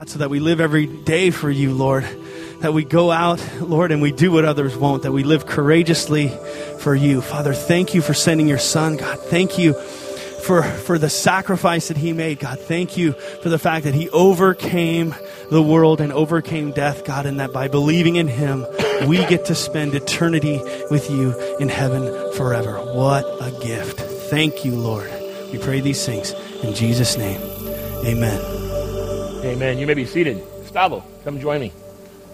so that we live every day for you, Lord. That we go out, Lord, and we do what others won't. That we live courageously for you. Father, thank you for sending your Son. God, thank you for the sacrifice that he made. God, thank you for the fact that he overcame the world and overcame death, God, and that by believing in him, we get to spend eternity with you in heaven forever. What a gift. Thank you, Lord. We pray these things in Jesus' name. Amen. Amen. You may be seated. Gustavo, come join me.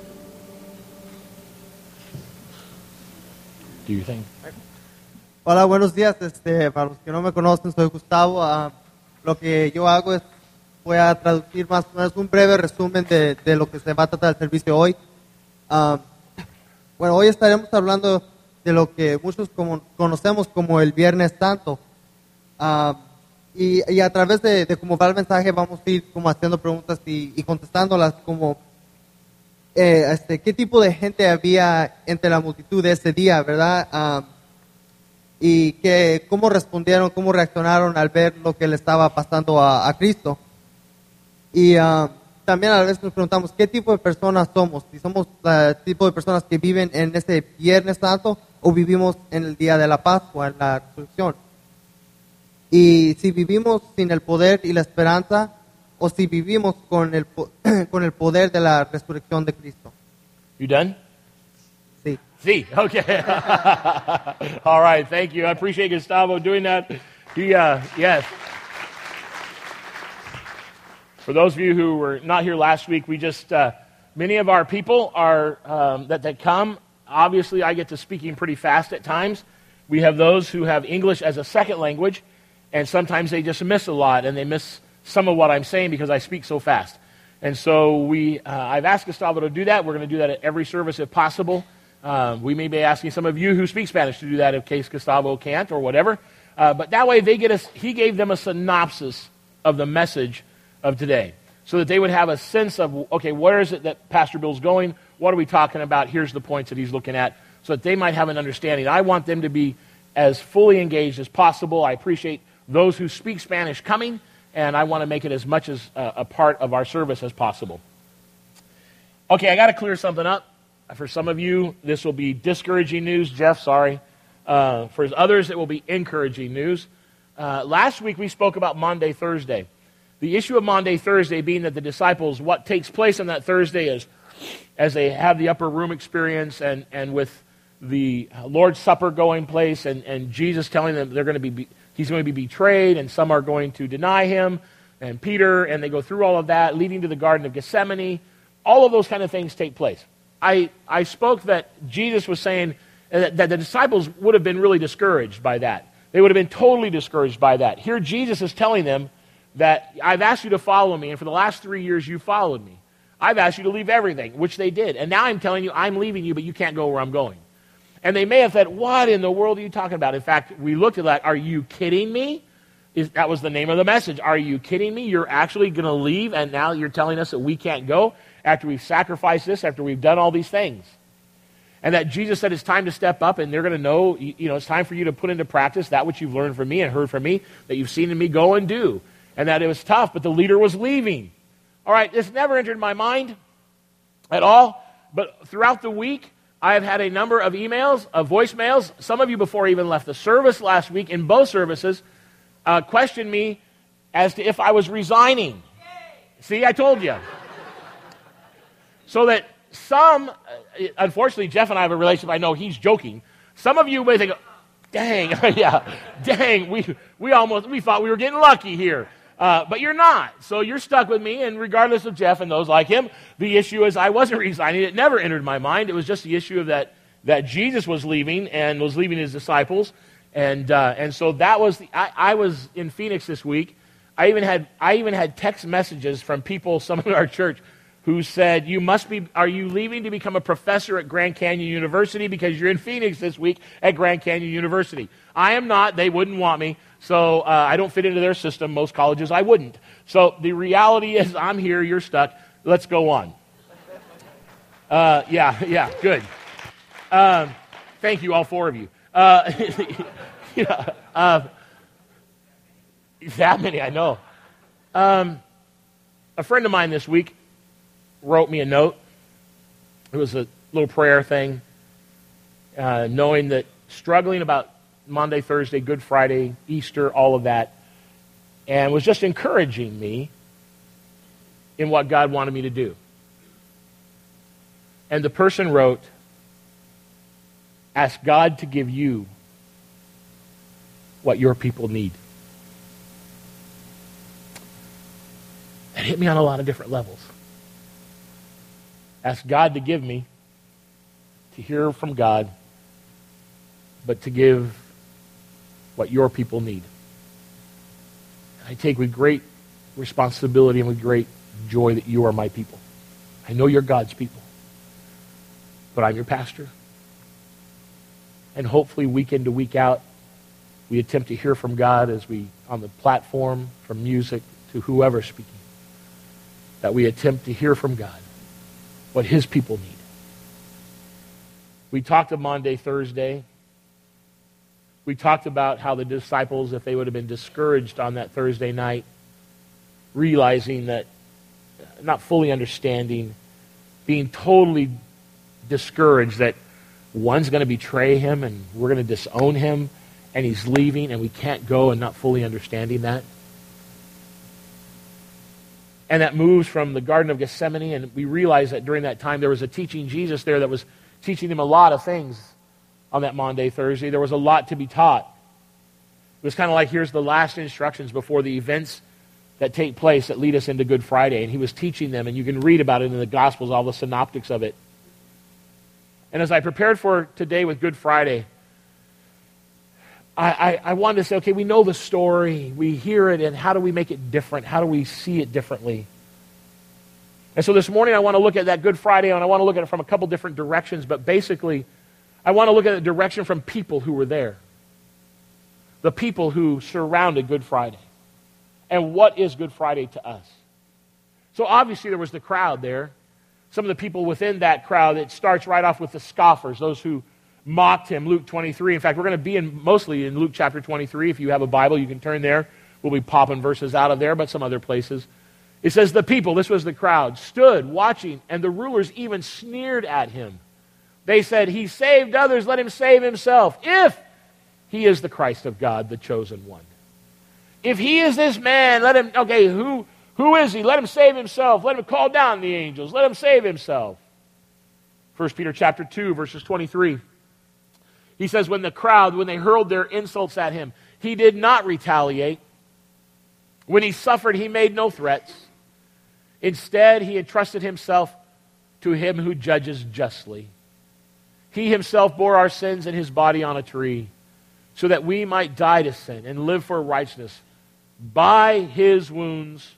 Do your thing. Hola, buenos días. Para los que no me conocen, soy Gustavo. Lo que yo hago es, voy a traducir más o menos un breve resumen de lo que se va a tratar el servicio hoy. Bueno, hoy estaremos hablando de lo que muchos conocemos como el Viernes Santo. Y a través de cómo va el mensaje vamos a ir como haciendo preguntas y contestándolas como qué tipo de gente había entre la multitud de ese día, ¿verdad? Y cómo respondieron, cómo reaccionaron al ver lo que le estaba pasando a Cristo. Y también a la vez nos preguntamos qué tipo de personas somos, si somos el tipo de personas que viven en ese Viernes Santo o vivimos en el día de la Pascua, en la resurrección. Y si vivimos sin el poder y la esperanza, o si vivimos con el poder de la resurrección de Cristo. You done? Sí. Sí, okay. All right, thank you. I appreciate Gustavo doing that. Yes. For those of you who were not here last week, we just, many of our people are, that come, obviously I get to speaking pretty fast at times. We have those who have English as a second language, and sometimes they just miss a lot, and they miss some of what I'm saying because I speak so fast. And so I've asked Gustavo to do that. We're going to do that at every service if possible. We may be asking some of you who speak Spanish to do that in case Gustavo can't or whatever. But that way he gave them a synopsis of the message of today so that they would have a sense of, okay, where is it that Pastor Bill's going? What are we talking about? Here's the points that he's looking at so that they might have an understanding. I want them to be as fully engaged as possible. I appreciate those who speak Spanish coming, and I want to make it as much as a part of our service as possible. Okay, I got to clear something up. For some of you, this will be discouraging news. Jeff, sorry. For others, it will be encouraging news. Last week, we spoke about Maundy Thursday. The issue of Maundy Thursday being that the disciples, what takes place on that Thursday is, as they have the upper room experience and with the Lord's Supper going place and Jesus telling them he's going to be betrayed and some are going to deny him, and Peter, and they go through all of that, leading to the Garden of Gethsemane. All of those kind of things take place. I spoke that Jesus was saying that the disciples would have been really discouraged by that. They would have been totally discouraged by that. Here Jesus is telling them that I've asked you to follow me, and for the last 3 years you followed me. I've asked you to leave everything, which they did. And now I'm telling you I'm leaving you, but you can't go where I'm going. And they may have said, what in the world are you talking about? In fact, we looked at that. Are you kidding me? That was the name of the message. Are you kidding me? You're actually going to leave, and now you're telling us that we can't go after we've sacrificed this, after we've done all these things. And that Jesus said it's time to step up, and they're going to know, it's time for you to put into practice that which you've learned from me and heard from me, that you've seen in me go and do. And that it was tough, but the leader was leaving. All right, this never entered my mind at all, but throughout the week, I have had a number of emails, of voicemails. Some of you before I even left the service last week, in both services, questioned me as to if I was resigning. See, I told you. So that some, unfortunately, Jeff and I have a relationship. I know he's joking. Some of you may think, dang, we thought we were getting lucky here. But you're not. So you're stuck with me, and regardless of Jeff and those like him, the issue is I wasn't resigning. It never entered my mind. It was just the issue of that Jesus was leaving and was leaving his disciples. And so that was I was in Phoenix this week. I even had text messages from people, some in our church, who said, are you leaving to become a professor at Grand Canyon University because you're in Phoenix this week at Grand Canyon University? I am not. They wouldn't want me. So I don't fit into their system. Most colleges I wouldn't. So the reality is I'm here, you're stuck. Let's go on. Yeah, good. Thank you, all four of you. That many, I know. A friend of mine this week wrote me a note. It was a little prayer thing, knowing that struggling about Monday, Thursday, Good Friday, Easter, all of that, and was just encouraging me in what God wanted me to do. And the person wrote, ask God to give you what your people need. That hit me on a lot of different levels. Ask God to give me, to hear from God, but to give what your people need. I take with great responsibility and with great joy that you are my people. I know you're God's people, but I'm your pastor. And hopefully week in to week out, we attempt to hear from God as we, on the platform, from music to whoever's speaking, that we attempt to hear from God what his people need. We talked of Monday, Thursday. We talked about how the disciples, if they would have been discouraged on that Thursday night, realizing that, not fully understanding, being totally discouraged that one's going to betray him and we're going to disown him and he's leaving and we can't go, and not fully understanding that. And that moves from the Garden of Gethsemane, and we realize that during that time there was a teaching Jesus there that was teaching them a lot of things on that Monday, Thursday. There was a lot to be taught. It was kind of like, here's the last instructions before the events that take place that lead us into Good Friday. And he was teaching them, and you can read about it in the Gospels, all the synoptics of it. And as I prepared for today with Good Friday, I wanted to say, okay, we know the story, we hear it, and how do we make it different? How do we see it differently? And so this morning I want to look at that Good Friday, and I want to look at it from a couple different directions, but basically I want to look at the direction from people who were there. The people who surrounded Good Friday. And what is Good Friday to us? So obviously there was the crowd there. Some of the people within that crowd, it starts right off with the scoffers, those who mocked him, Luke 23. In fact, we're going to be mostly in Luke chapter 23. If you have a Bible, you can turn there. We'll be popping verses out of there, but some other places. It says the people, this was the crowd, stood watching, and the rulers even sneered at him. They said, he saved others, let him save himself, if he is the Christ of God, the chosen one. If he is this man, let him, okay, who is he? Let him save himself. Let him call down the angels. Let him save himself. 1 Peter chapter 2, verses 23. He says, when the crowd, when they hurled their insults at him, he did not retaliate. When he suffered, he made no threats. Instead, he entrusted himself to him who judges justly. He himself bore our sins in his body on a tree, so that we might die to sin and live for righteousness. By his wounds,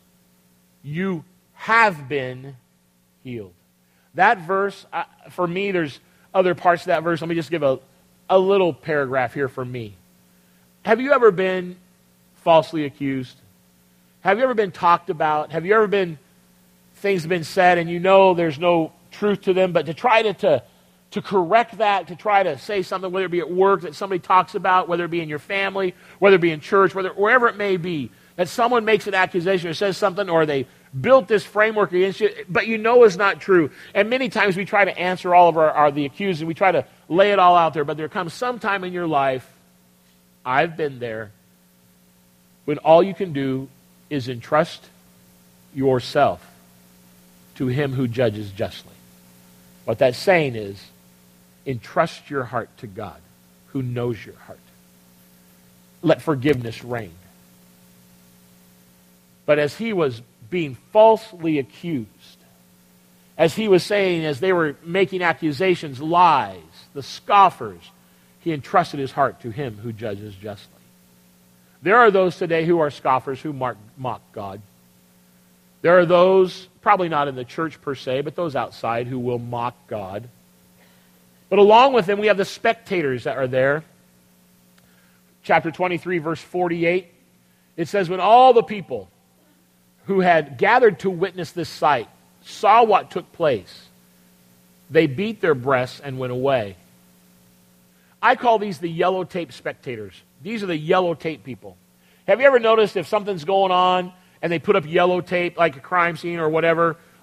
you have been healed. That verse, for me, there's other parts of that verse. Let me just give a little paragraph here for me. Have you ever been falsely accused? Have you ever been talked about? Have you ever been, things have been said and you know there's no truth to them, but to try to correct that, to try to say something, whether it be at work that somebody talks about, whether it be in your family, whether it be in church, wherever it may be, that someone makes an accusation or says something, or they built this framework against you, but you know it's not true. And many times we try to answer all of the accused, and we try to lay it all out there, but there comes some time in your life, I've been there, when all you can do is entrust yourself to him who judges justly. What that's saying is, entrust your heart to God, who knows your heart. Let forgiveness reign. But as he was being falsely accused, as he was saying, as they were making accusations, lies, the scoffers, he entrusted his heart to him who judges justly. There are those today who are scoffers who mock God. There are those, probably not in the church per se, but those outside who will mock God. But along with them, we have the spectators that are there. Chapter 23, verse 48, it says, when all the people who had gathered to witness this sight saw what took place, they beat their breasts and went away. I call these the yellow tape spectators. These are the yellow tape people. Have you ever noticed if something's going on and they put up yellow tape, like a crime scene or whatever,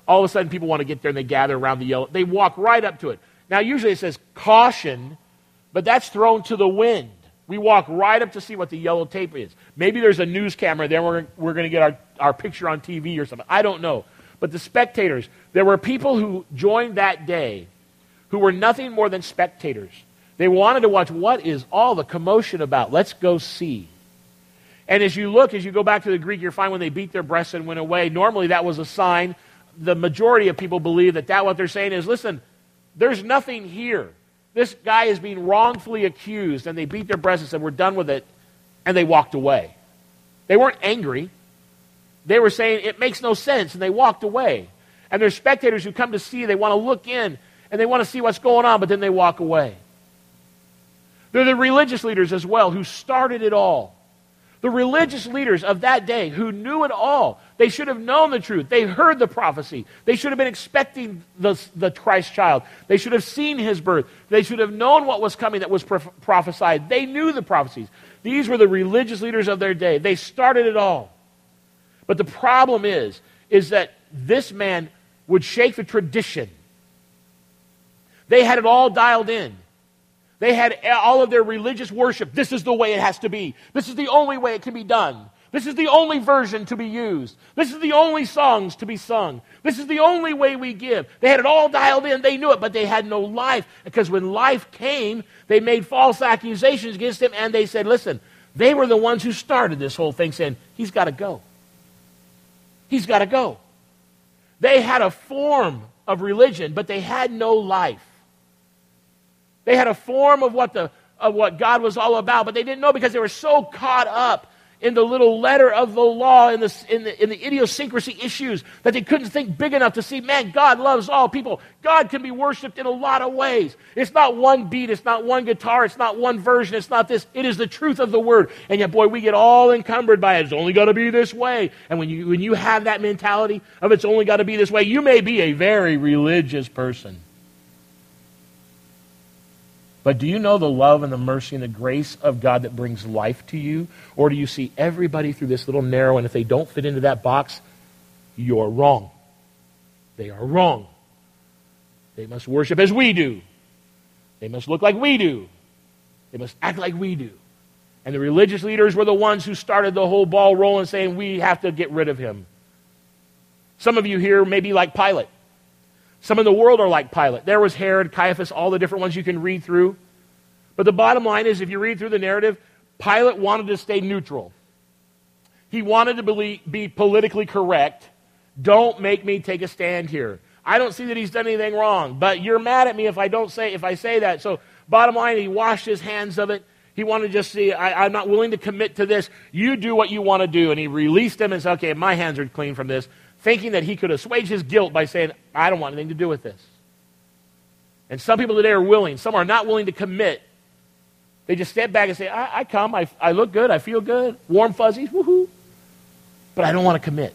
all of a sudden people want to get there and they gather around the yellow. They walk right up to it. Now, usually it says caution, but that's thrown to the wind. We walk right up to see what the yellow tape is. Maybe there's a news camera there, we're going to get our picture on TV or something. I don't know. But the spectators, there were people who joined that day who were nothing more than spectators. They wanted to watch, what is all the commotion about? Let's go see. And as you go back to the Greek, you'll find when they beat their breasts and went away, normally that was a sign. The majority of people believe that what they're saying is, listen, there's nothing here. This guy is being wrongfully accused, and they beat their breasts and said, we're done with it, and they walked away. They weren't angry. They were saying, it makes no sense, and they walked away. And there's spectators who come to see, they want to look in, and they want to see what's going on, but then they walk away. They're the religious leaders as well who started it all. The religious leaders of that day who knew it all. They should have known the truth. They heard the prophecy. They should have been expecting the Christ child. They should have seen his birth. They should have known what was coming that was prophesied. They knew the prophecies. These were the religious leaders of their day. They started it all. But the problem is that this man would shake the tradition. They had it all dialed in. They had all of their religious worship. This is the way it has to be. This is the only way it can be done. This is the only version to be used. This is the only songs to be sung. This is the only way we give. They had it all dialed in. They knew it, but they had no life. Because when life came, they made false accusations against him, and they said, listen, they were the ones who started this whole thing, saying, he's got to go. He's got to go. They had a form of religion, but they had no life. They had a form of what God was all about, but they didn't know because they were so caught up in the little letter of the law, in the idiosyncrasy issues, that they couldn't think big enough to see, man, God loves all people. God can be worshipped in a lot of ways. It's not one beat, it's not one guitar, it's not one version, it's not this. It is the truth of the word. And yet, boy, we get all encumbered by it. It's only got to be this way. And when you have that mentality of it's only got to be this way, you may be a very religious person. But do you know the love and the mercy and the grace of God that brings life to you? Or do you see everybody through this little narrow, and if they don't fit into that box, you're wrong. They are wrong. They must worship as we do. They must look like we do. They must act like we do. And the religious leaders were the ones who started the whole ball rolling, saying we have to get rid of him. Some of you here may be like Pilate. Some in the world are like Pilate. There was Herod, Caiaphas, all the different ones you can read through. But the bottom line is, if you read through the narrative, Pilate wanted to stay neutral. He wanted to be politically correct. Don't make me take a stand here. I don't see that he's done anything wrong, but you're mad at me if I say that. So bottom line, he washed his hands of it. He wanted to just see, I'm not willing to commit to this. You do what you want to do. And he released him and said, okay, my hands are clean from this, thinking that he could assuage his guilt by saying, I don't want anything to do with this. And some people today are willing. Some are not willing to commit. They just step back and say, I come, I look good, I feel good, warm fuzzies, woohoo. But I don't want to commit.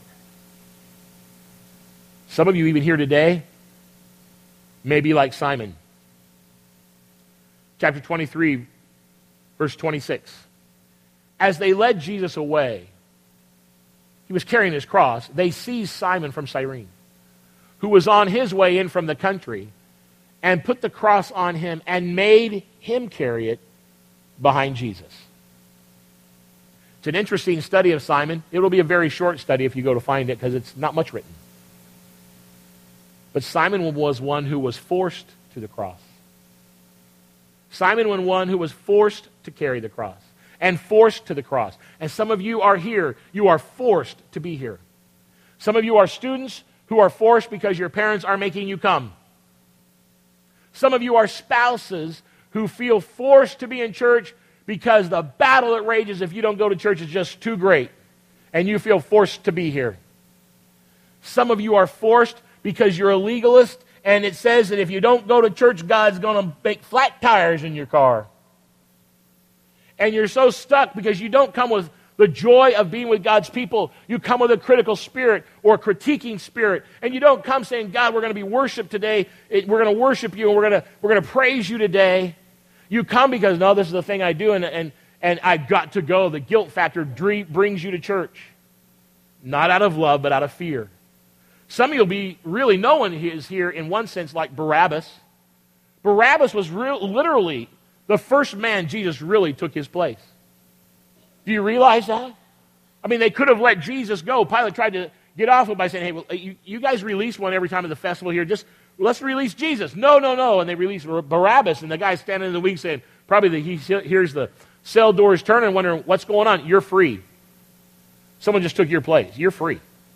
Some of you even here today may be like Simon. Chapter 23, verse 26. As they led Jesus away, he was carrying his cross. They seized Simon from Cyrene, who was on his way in from the country, and put the cross on him and made him carry it behind Jesus. It's an interesting study of Simon. It will be a very short study if you go to find it, because it's not much written. But Simon was one who was forced to the cross. Simon was one who was forced to carry the cross and forced to the cross. And some of you are here. You are forced to be here. Some of you are students who are forced because your parents are making you come. Some of you are spouses who feel forced to be in church because the battle that rages if you don't go to church is just too great, and you feel forced to be here. Some of you are forced because you're a legalist, and it says that if you don't go to church, God's going to make flat tires in your car. And you're so stuck because you don't come with the joy of being with God's people. You come with a critical spirit or a critiquing spirit. And you don't come saying, God, we're going to be worshiped today. We're going to worship you, and we're going to praise you today. You come because, no, this is the thing I do, and I've got to go. The guilt factor brings you to church. Not out of love, but out of fear. Some of you will be really knowing he is here in one sense like Barabbas. Barabbas was literally the first man Jesus really took his place. Do you realize that? I mean, they could have let Jesus go. Pilate tried to get off it by saying, hey, well, you guys release one every time at the festival here. Just let's release Jesus. No, no, no. And they released Barabbas, and the guy standing in the wings saying, probably he hears the cell doors turning, wondering what's going on. You're free. Someone just took your place. You're free.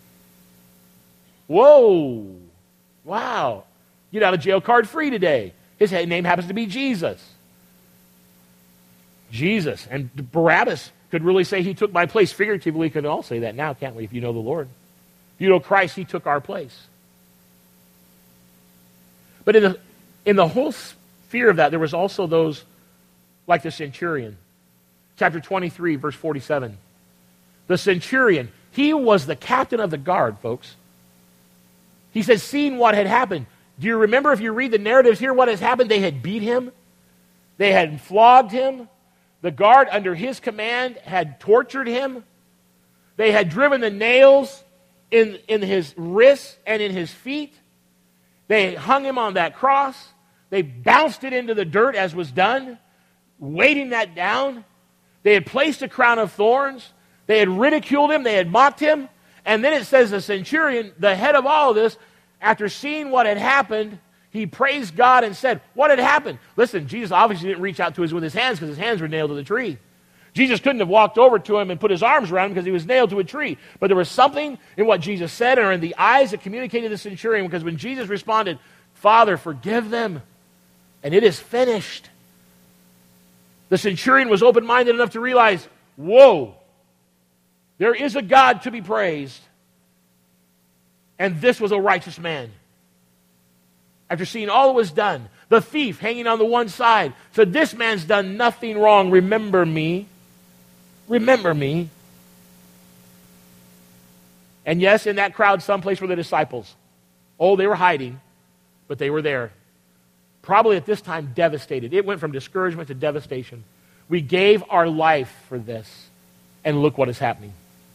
Whoa. Wow. Get out of jail card free today. His name happens to be Jesus. Jesus. And Barabbas could really say he took my place. Figuratively, we can all say that now, can't we, if you know the Lord? If you know Christ, he took our place. But in the whole sphere of that, there was also those like the centurion. Chapter 23, verse 47. The centurion, he was the captain of the guard, folks. He says, seeing what had happened. Do you remember, if you read the narratives here, what has happened? They had beat him. They had flogged him. The guard under his command had tortured him. They had driven the nails in his wrists and in his feet. They hung him on that cross. They bounced it into the dirt as was done, weighting that down. They had placed a crown of thorns. They had ridiculed him. They had mocked him. And then it says the centurion, the head of all of this, after seeing what had happened, he praised God and said, what had happened? Listen, Jesus obviously didn't reach out to him with his hands because his hands were nailed to the tree. Jesus couldn't have walked over to him and put his arms around him because he was nailed to a tree. But there was something in what Jesus said or in the eyes that communicated to the centurion, because when Jesus responded, Father, forgive them, and it is finished. The centurion was open-minded enough to realize, whoa, there is a God to be praised, and this was a righteous man. After seeing all that was done, the thief hanging on the one side said, this man's done nothing wrong. Remember me. Remember me. And yes, in that crowd, someplace were the disciples. Oh, they were hiding, but they were there. Probably at this time devastated. It went from discouragement to devastation. We gave our life for this, and look what is happening.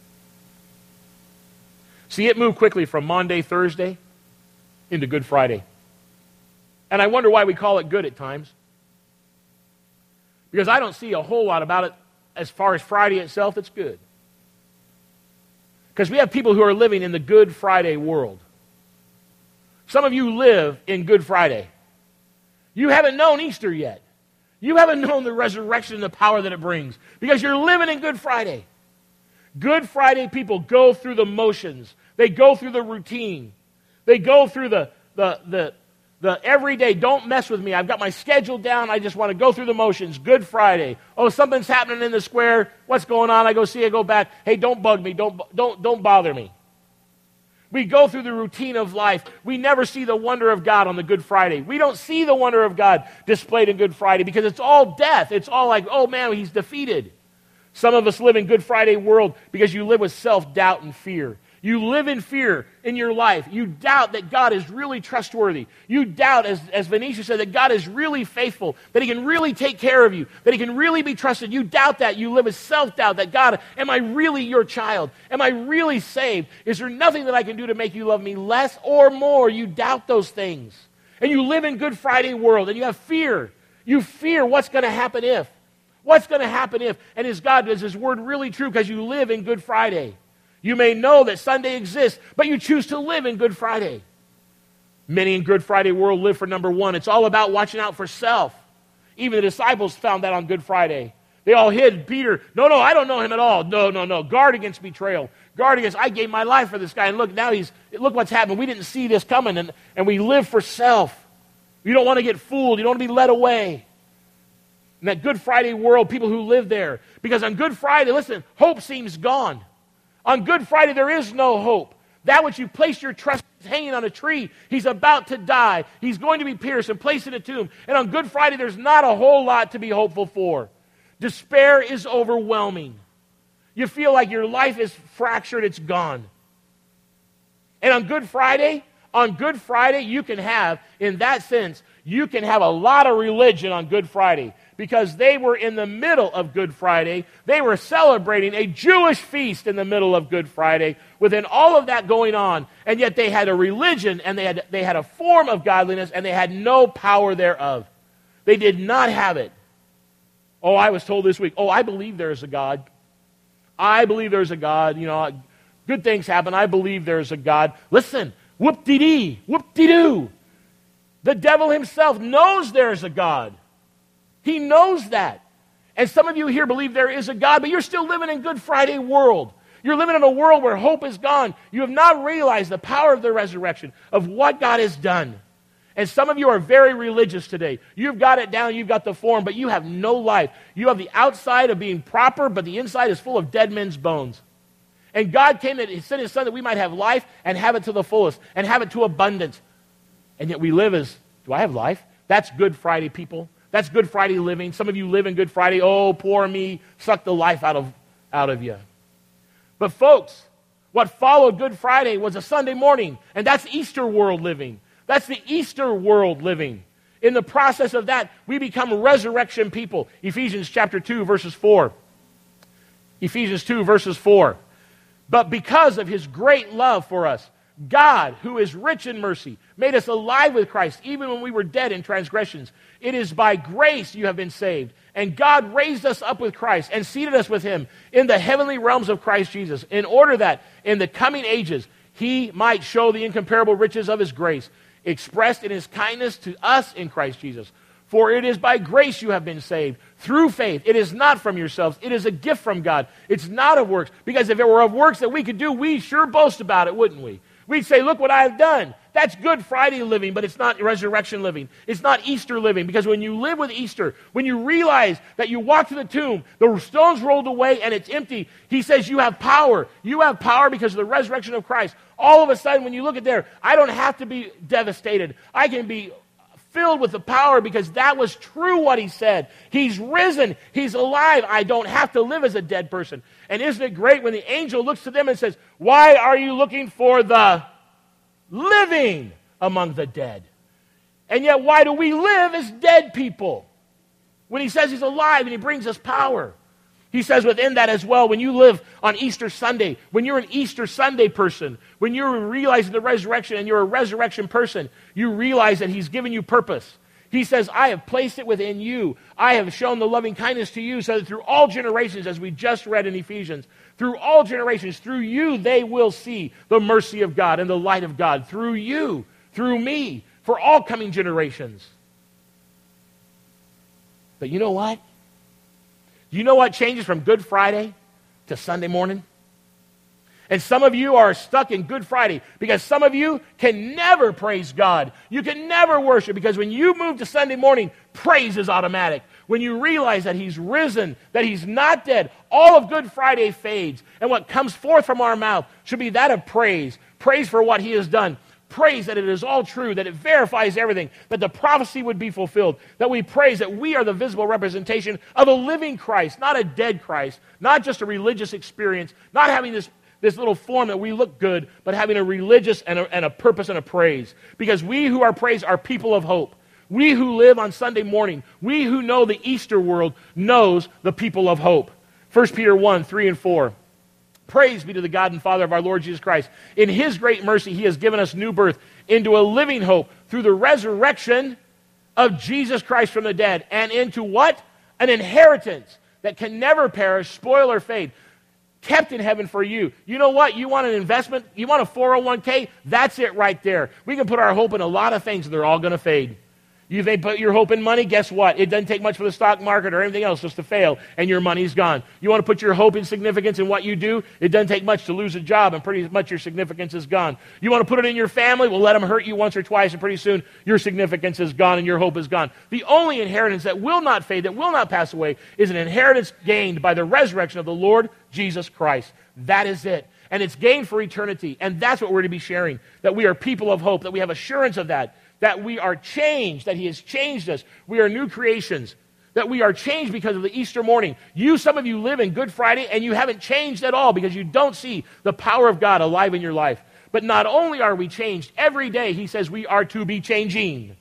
See, it moved quickly from Maundy, Thursday, into Good Friday. And I wonder why we call it good at times. Because I don't see a whole lot about it as far as Friday itself that's good. Because we have people who are living in the Good Friday world. Some of you live in Good Friday. You haven't known Easter yet. You haven't known the resurrection and the power that it brings. Because you're living in Good Friday. Good Friday people go through the motions. They go through the routine. They go through the everyday, don't mess with me. I've got my schedule down. I just want to go through the motions. Good Friday. Oh, something's happening in the square. What's going on? I go see, I go back. Hey, don't bug me. Don't bother me. We go through the routine of life. We never see the wonder of God on the Good Friday. We don't see the wonder of God displayed in Good Friday because it's all death. It's all like, oh man, he's defeated. Some of us live in Good Friday world because you live with self-doubt and fear. You live in fear in your life. You doubt that God is really trustworthy. You doubt, as Venetia said, that God is really faithful, that he can really take care of you, that he can really be trusted. You doubt that. You live with self-doubt that God, am I really your child? Am I really saved? Is there nothing that I can do to make you love me less or more? You doubt those things. And you live in Good Friday world and you have fear. You fear what's going to happen if. What's going to happen if? And is his word really true because you live in Good Friday? You may know that Sunday exists, but you choose to live in Good Friday. Many in Good Friday world live for number one. It's all about watching out for self. Even the disciples found that on Good Friday. They all hid Peter. No, I don't know him at all. No. Guard against betrayal. Guard against, I gave my life for this guy. And look, now look what's happened. We didn't see this coming. And we live for self. You don't want to get fooled. You don't want to be led away. In that Good Friday world, people who live there. Because on Good Friday, listen, hope seems gone. On Good Friday, there is no hope. That which you place your trust is hanging on a tree. He's about to die. He's going to be pierced and placed in a tomb. And on Good Friday, there's not a whole lot to be hopeful for. Despair is overwhelming. You feel like your life is fractured, it's gone. And on Good Friday, you can have, in that sense, you can have a lot of religion on Good Friday, because they were in the middle of Good Friday. They were celebrating a Jewish feast in the middle of Good Friday, within all of that going on, and yet they had a religion, and they had a form of godliness, and they had no power thereof. They did not have it. Oh, I was told this week, I believe there is a God. I believe there's a God. Good things happen. I believe there's a God. Listen, whoop-de-dee, whoop-de-doo. The devil himself knows there's a God. He knows that. And some of you here believe there is a God, but you're still living in Good Friday world. You're living in a world where hope is gone. You have not realized the power of the resurrection, of what God has done. And some of you are very religious today. You've got it down, you've got the form, but you have no life. You have the outside of being proper, but the inside is full of dead men's bones. And God came and He sent His Son that we might have life and have it to the fullest and have it to abundance. And yet we live as, do I have life? That's Good Friday, people. That's Good Friday living. Some of you live in Good Friday. Oh, poor me. Suck the life out of you. But folks, what followed Good Friday was a Sunday morning. And that's Easter world living. That's the Easter world living. In the process of that, we become resurrection people. Ephesians chapter 2, verses 4. Ephesians 2, verses 4. But because of His great love for us, God, who is rich in mercy, made us alive with Christ, even when we were dead in transgressions. It is by grace you have been saved. And God raised us up with Christ and seated us with Him in the heavenly realms of Christ Jesus, in order that in the coming ages He might show the incomparable riches of His grace, expressed in His kindness to us in Christ Jesus. For it is by grace you have been saved, through faith. It is not from yourselves. It is a gift from God. It's not of works. Because if it were of works that we could do, we'd sure boast about it, wouldn't we? We'd say, look what I've done. That's Good Friday living, but it's not resurrection living. It's not Easter living. Because when you live with Easter, when you realize that you walk to the tomb, the stone's rolled away and it's empty, He says you have power. You have power because of the resurrection of Christ. All of a sudden, when you look at there, I don't have to be devastated. I can be filled with the power because that was true what He said. He's risen. He's alive. I don't have to live as a dead person. And isn't it great when the angel looks to them and says, why are you looking for the living among the dead? And yet why do we live as dead people? When He says He's alive and He brings us power. He says within that as well, when you live on Easter Sunday, when you're an Easter Sunday person, when you're realizing the resurrection and you're a resurrection person, you realize that He's given you purpose. He says, I have placed it within you. I have shown the loving kindness to you so that through all generations, as we just read in Ephesians, through all generations, through you, they will see the mercy of God and the light of God. Through you, through me, for all coming generations. But you know what? You know what changes from Good Friday to Sunday morning? And some of you are stuck in Good Friday because some of you can never praise God. You can never worship because when you move to Sunday morning, praise is automatic. When you realize that He's risen, that He's not dead, all of Good Friday fades. And what comes forth from our mouth should be that of praise. Praise for what He has done. Praise that it is all true, that it verifies everything, that the prophecy would be fulfilled, that we praise that we are the visible representation of a living Christ, not a dead Christ, not just a religious experience, not having this little form that we look good, but having a religious and a purpose and a praise. Because we who are praised are people of hope. We who live on Sunday morning, we who know the Easter world, knows the people of hope. 1 Peter 1, 3 and 4. Praise be to the God and Father of our Lord Jesus Christ. In His great mercy, He has given us new birth into a living hope through the resurrection of Jesus Christ from the dead. And into what? An inheritance that can never perish, spoil, or fade. Kept in heaven for you. You know what? You want an investment? You want a 401k? That's it right there. We can put our hope in a lot of things and they're all going to fade. You may put your hope in money, guess what? It doesn't take much for the stock market or anything else just to fail, and your money's gone. You want to put your hope in significance in what you do? It doesn't take much to lose a job, and pretty much your significance is gone. You want to put it in your family? Well, let them hurt you once or twice, and pretty soon your significance is gone and your hope is gone. The only inheritance that will not fade, that will not pass away, is an inheritance gained by the resurrection of the Lord Jesus Christ. That is it. And it's gained for eternity, and that's what we're to be sharing, that we are people of hope, that we have assurance of that we are changed, that He has changed us. We are new creations, that we are changed because of the Easter morning. Some of you live in Good Friday, and you haven't changed at all because you don't see the power of God alive in your life. But not only are we changed, every day He says we are to be changing.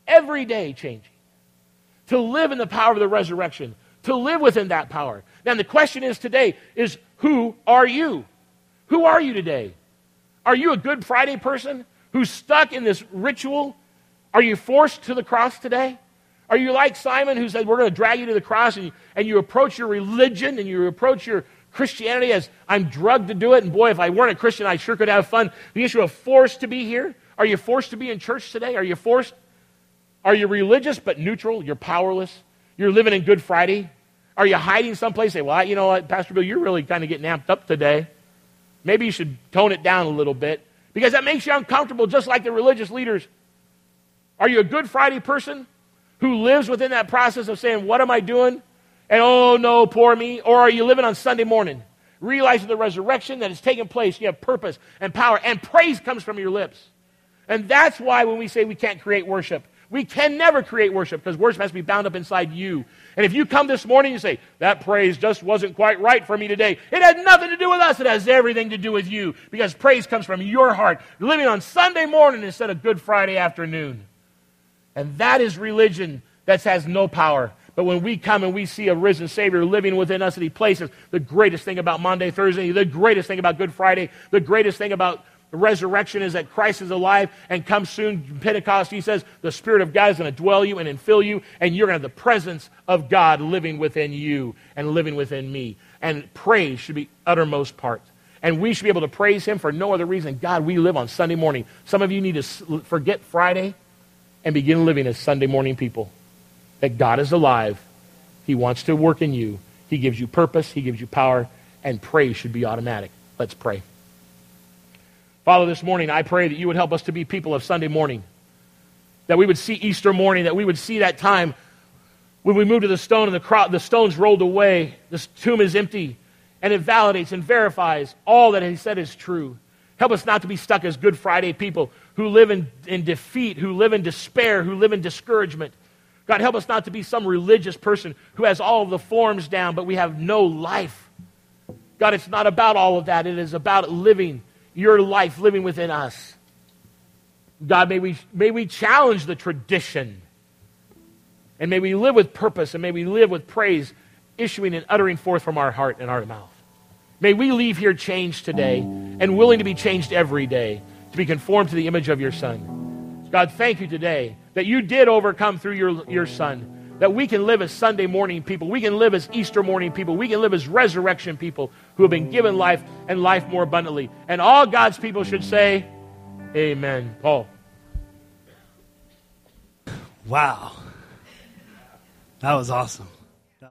every day changing, to live in the power of the resurrection, to live within that power. Now the question is today is, who are you? Who are you today? Are you a Good Friday person who's stuck in this ritual? Are you forced to the cross today? Are you like Simon who said, we're going to drag you to the cross, and you approach your religion and you approach your Christianity as, I'm drugged to do it, and boy, if I weren't a Christian, I sure could have fun. The issue of forced to be here. Are you forced to be in church today? Are you forced? Are you religious but neutral? You're powerless? You're living in Good Friday? Are you hiding someplace? Say, well, you know what, Pastor Bill, you're really kind of getting amped up today. Maybe you should tone it down a little bit, because that makes you uncomfortable, just like the religious leaders. Are you a Good Friday person who lives within that process of saying, what am I doing? And oh no, poor me. Or are you living on Sunday morning, realizing the resurrection that has taken place? You have purpose and power, and praise comes from your lips. And that's why when we say we can't create worship, we can never create worship, because worship has to be bound up inside you. And if you come this morning and say, that praise just wasn't quite right for me today, it had nothing to do with us. It has everything to do with you, because praise comes from your heart, living on Sunday morning instead of Good Friday afternoon. And that is religion that has no power. But when we come and we see a risen Savior living within us, and He places the greatest thing about Maundy, Thursday, the greatest thing about Good Friday, the greatest thing about the resurrection is that Christ is alive and comes soon. Pentecost, He says, the Spirit of God is going to dwell you and infill you, and you're going to have the presence of God living within you and living within me. And praise should be uttermost part. And we should be able to praise Him for no other reason. God, we live on Sunday morning. Some of you need to forget Friday and begin living as Sunday morning people. That God is alive. He wants to work in you. He gives you purpose. He gives you power. And praise should be automatic. Let's pray. Father, this morning I pray that you would help us to be people of Sunday morning. That we would see Easter morning. That we would see that time when we move to the stone and the stone's rolled away. The tomb is empty. And it validates and verifies all that He said is true. Help us not to be stuck as Good Friday people who live in defeat, who live in despair, who live in discouragement. God, help us not to be some religious person who has all of the forms down, but we have no life. God, it's not about all of that. It is about living your life, living within us. God, may we challenge the tradition. And may we live with purpose, and may we live with praise, issuing and uttering forth from our heart and our mouth. May we leave here changed today, and willing to be changed every day, to be conformed to the image of your Son. God, thank you today that you did overcome through your Son, that we can live as Sunday morning people, we can live as Easter morning people, we can live as resurrection people who have been given life and life more abundantly. And all God's people should say, amen. Paul. Wow. That was awesome.